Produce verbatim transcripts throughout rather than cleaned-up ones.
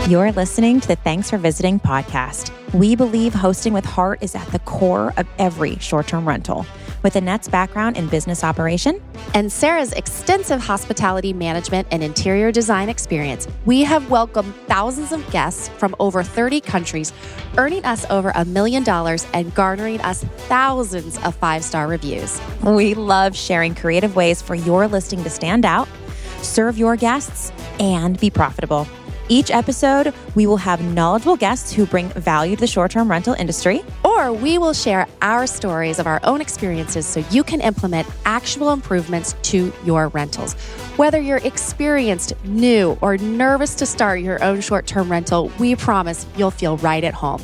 You're listening to the Thanks for Visiting podcast. We believe hosting with heart is at the core of every short-term rental. With Annette's background in business operation and Sarah's extensive hospitality management and interior design experience, we have welcomed thousands of guests from over thirty countries, earning us over a million dollars and garnering us thousands of five-star reviews. We love sharing creative ways for your listing to stand out, serve your guests, and be profitable. Each episode, we will have knowledgeable guests who bring value to the short-term rental industry. Or we will share our stories of our own experiences so you can implement actual improvements to your rentals. Whether you're experienced, new, or nervous to start your own short-term rental, we promise you'll feel right at home.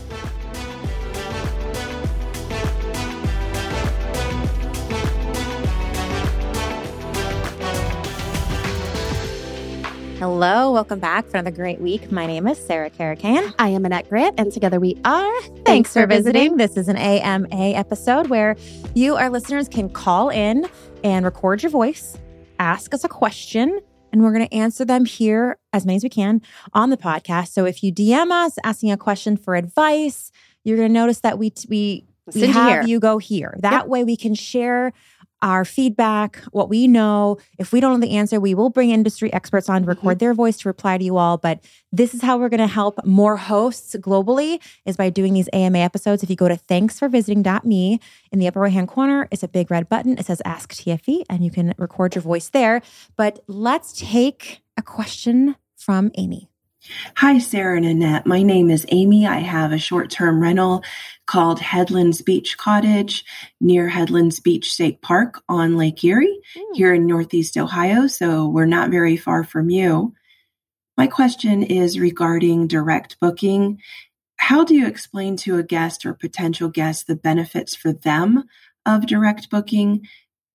Hello, welcome back for another great week. My name is Sarah Caracan. I am Annette Grant, and together we are Thanks, Thanks for visiting. This is an A M A episode where you, our listeners, can call in and record your voice, ask us a question, and we're going to answer them here as many as we can on the podcast. So if you D M us asking a question for advice, you're going to notice that we we, we have you go here. That yep. way we can share our feedback, what we know. If we don't know the answer, we will bring industry experts on to record mm-hmm. their voice to reply to you all. But this is how we're going to help more hosts globally, is by doing these A M A episodes. If you go to thanks for visiting dot me, in the upper right-hand corner, it's a big red button. It says Ask T F E, and you can record your voice there. But let's take a question from Amy. Hi, Sarah and Annette. My name is Amy. I have a short-term rental called Headlands Beach Cottage near Headlands Beach State Park on Lake Erie mm. here in Northeast Ohio. So we're not very far from you. My question is regarding direct booking. How do you explain to a guest or potential guest the benefits for them of direct booking?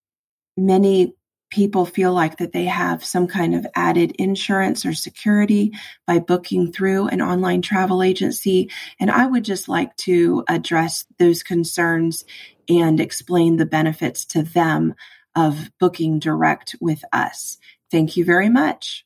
Many people feel like that they have some kind of added insurance or security by booking through an online travel agency. And I would just like to address those concerns and explain the benefits to them of booking direct with us. Thank you very much.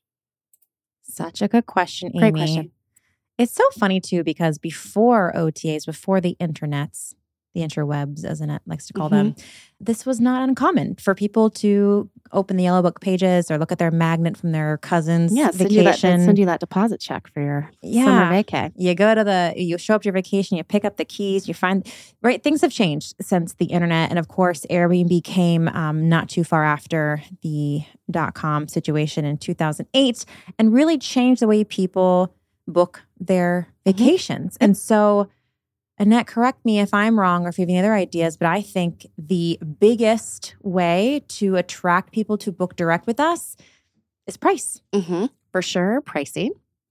Such a good question, Amy. Great question. It's so funny too, because before O T As, before the internets, the interwebs, as Annette likes to call mm-hmm. them, this was not uncommon for people to open the Yellow Book pages or look at their magnet from their cousin's yeah, vacation. Send you, that, send you that deposit check for your yeah. summer vacay. You go to the, you show up to your vacation, you pick up the keys, you find, right? Things have changed since the internet. And of course, Airbnb came um, not too far after the dot-com situation in two thousand eight and really changed the way people book their vacations. Mm-hmm. And so, Annette, correct me if I'm wrong or if you have any other ideas, but I think the biggest way to attract people to book direct with us is price. Mm-hmm. For sure, pricing.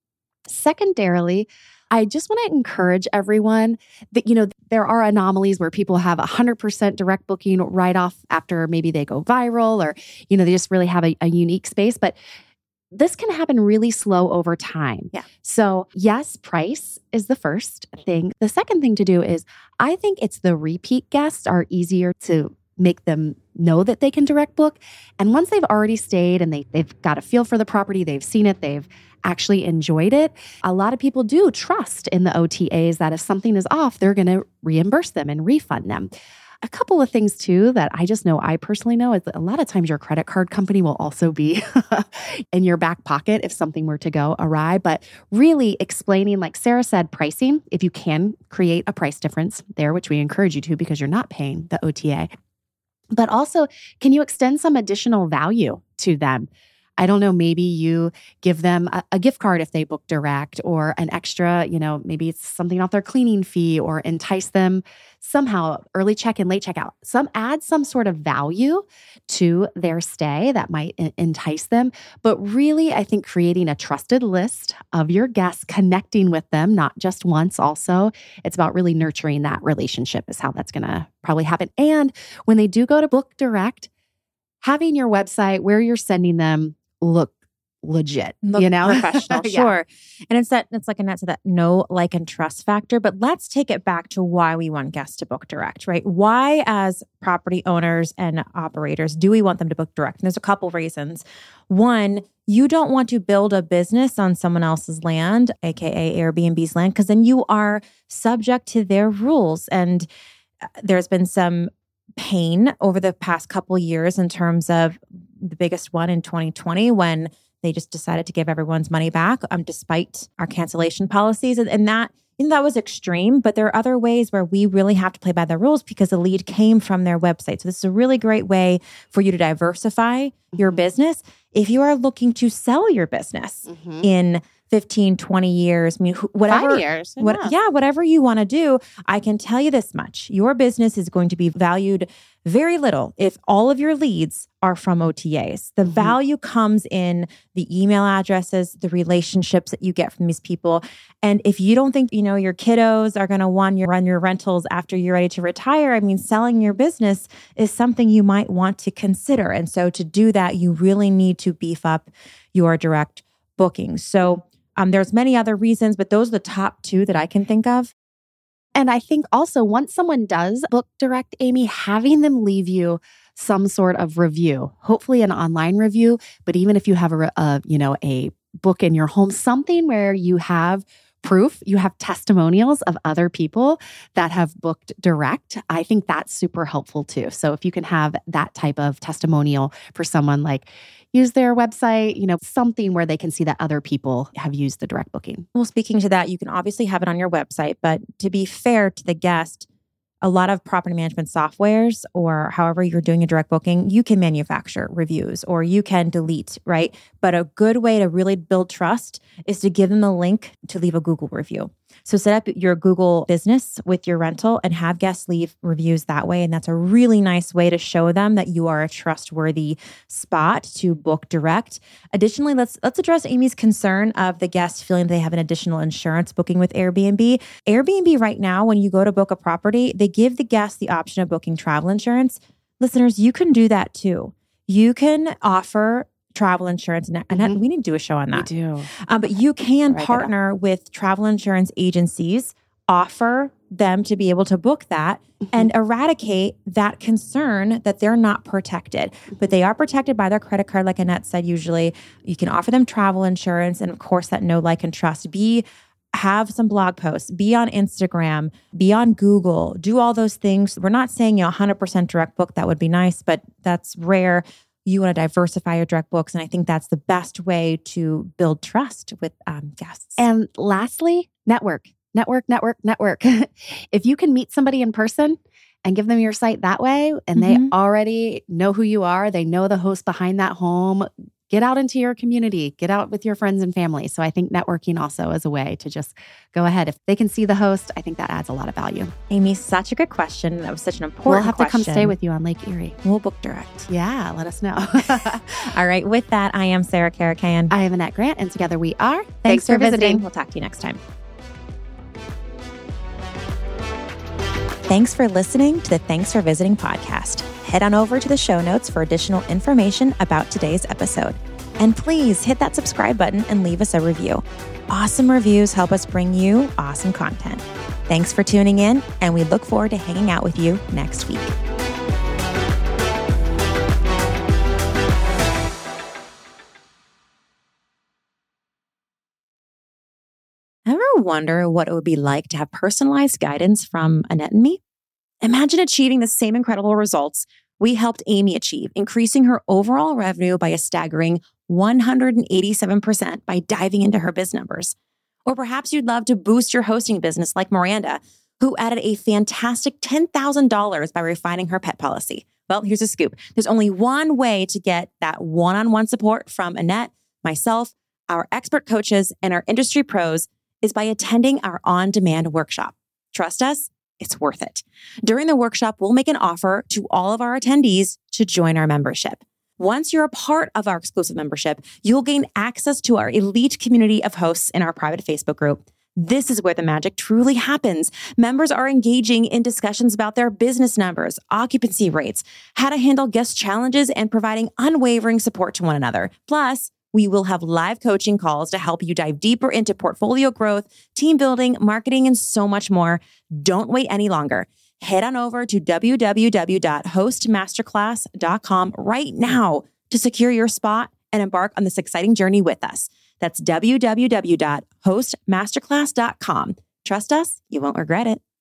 Secondarily, I just want to encourage everyone that, you know, there are anomalies where people have one hundred percent direct booking right off after maybe they go viral or, you know, they just really have a, a unique space. But this can happen really slow over time. Yeah. So yes, price is the first thing. The second thing to do is I think it's the repeat guests are easier to make them know that they can direct book. And once they've already stayed and they, they've got a feel for the property, they've seen it, they've actually enjoyed it, a lot of people do trust in the O T As that if something is off, they're going to reimburse them and refund them. A couple of things too that I just know I personally know is that a lot of times your credit card company will also be in your back pocket if something were to go awry. But really explaining, like Sarah said, pricing, if you can create a price difference there, which we encourage you to because you're not paying the O T A. But also, can you extend some additional value to them? I don't know, maybe you give them a, a gift card if they book direct or an extra, you know, maybe it's something off their cleaning fee or entice them somehow, early check-in, late checkout. Some add some sort of value to their stay that might entice them. But really, I think creating a trusted list of your guests, connecting with them, not just once also, it's about really nurturing that relationship is how that's going to probably happen. And when they do go to book direct, having your website where you're sending them look legit, Look you know, professional, Yeah. sure. And it's that it's like Annette said, that know, like, and trust factor. But let's take it back to why we want guests to book direct, right? Why, as property owners and operators, do we want them to book direct? And there's a couple reasons. One, you don't want to build a business on someone else's land, aka Airbnb's land, because then you are subject to their rules. And there's been some pain over the past couple years in terms of the biggest one in twenty twenty when they just decided to give everyone's money back, um, despite our cancellation policies. And, and that, you know, that was extreme, but there are other ways where we really have to play by the rules because the lead came from their website. So this is a really great way for you to diversify your business. If you are looking to sell your business Mm-hmm. in fifteen, twenty years, I mean, wh- whatever, Five years. what, enough. yeah, whatever you want to do, I can tell you this much. Your business is going to be valued very little if all of your leads are from O T As. The Mhm. value comes in the email addresses, the relationships that you get from these people. And if you don't think, you know, your kiddos are going to want you run your rentals after you're ready to retire, I mean, selling your business is something you might want to consider. And so to do that, you really need to beef up your direct bookings. So um, there's many other reasons, but those are the top two that I can think of. And I think also once someone does book direct, Amy, having them leave you some sort of review, hopefully an online review, but even if you have a, a you know, a book in your home, something where you have proof, you have testimonials of other people that have booked direct, I think that's super helpful too. So if you can have that type of testimonial for someone, like use their website, you know, something where they can see that other people have used the direct booking. Well, speaking to that, you can obviously have it on your website, but to be fair to the guest, a lot of property management softwares or however you're doing a direct booking, you can manufacture reviews or you can delete, right? But a good way to really build trust is to give them the link to leave a Google review. So set up your Google business with your rental and have guests leave reviews that way. And that's a really nice way to show them that you are a trustworthy spot to book direct. Additionally, let's let's address Amy's concern of the guest feeling they have an additional insurance booking with Airbnb. Airbnb right now, when you go to book a property, they give the guest the option of booking travel insurance. Listeners, you can do that too. You can offer travel insurance. And mm-hmm. we need to do a show on that. We do. Um, but you can Write partner with travel insurance agencies, offer them to be able to book that mm-hmm. and eradicate that concern that they're not protected. But they are protected by their credit card, like Annette said, usually. You can offer them travel insurance and, of course, that know, like, and trust. Be have some blog posts, be on Instagram, be on Google, do all those things. We're not saying, you know, one hundred percent direct book. That would be nice, but that's rare. You want to diversify your direct books. And I think that's the best way to build trust with um, guests. And lastly, network, network, network, network. If you can meet somebody in person and give them your site that way, and mm-hmm. they already know who you are, they know the host behind that home, get out into your community, get out with your friends and family. So I think networking also is a way to just go ahead. If they can see the host, I think that adds a lot of value. Amy, such a good question. That was such an important We'll have question. to come stay with you on Lake Erie. We'll book direct. Yeah, let us know. All right. With that, I am Sarah Karakayan. I am Annette Grant, and together we are. Thanks, Thanks for, for visiting. visiting. We'll talk to you next time. Thanks for listening to the Thanks for Visiting podcast. Head on over to the show notes for additional information about today's episode. And please hit that subscribe button and leave us a review. Awesome reviews help us bring you awesome content. Thanks for tuning in, and we look forward to hanging out with you next week. Ever wonder what it would be like to have personalized guidance from Annette and me? Imagine achieving the same incredible results we helped Amy achieve, increasing her overall revenue by a staggering one hundred eighty-seven percent by diving into her biz numbers. Or perhaps you'd love to boost your hosting business like Miranda, who added a fantastic ten thousand dollars by refining her pet policy. Well, here's a scoop. There's only one way to get that one-on-one support from Annette, myself, our expert coaches, and our industry pros is by attending our on-demand workshop. Trust us, it's worth it. During the workshop, we'll make an offer to all of our attendees to join our membership. Once you're a part of our exclusive membership, you'll gain access to our elite community of hosts in our private Facebook group. This is where the magic truly happens. Members are engaging in discussions about their business numbers, occupancy rates, how to handle guest challenges, and providing unwavering support to one another. Plus, We will have live coaching calls to help you dive deeper into portfolio growth, team building, marketing, and so much more. Don't wait any longer. Head on over to w w w dot host masterclass dot com right now to secure your spot and embark on this exciting journey with us. That's w w w dot host masterclass dot com. Trust us, you won't regret it.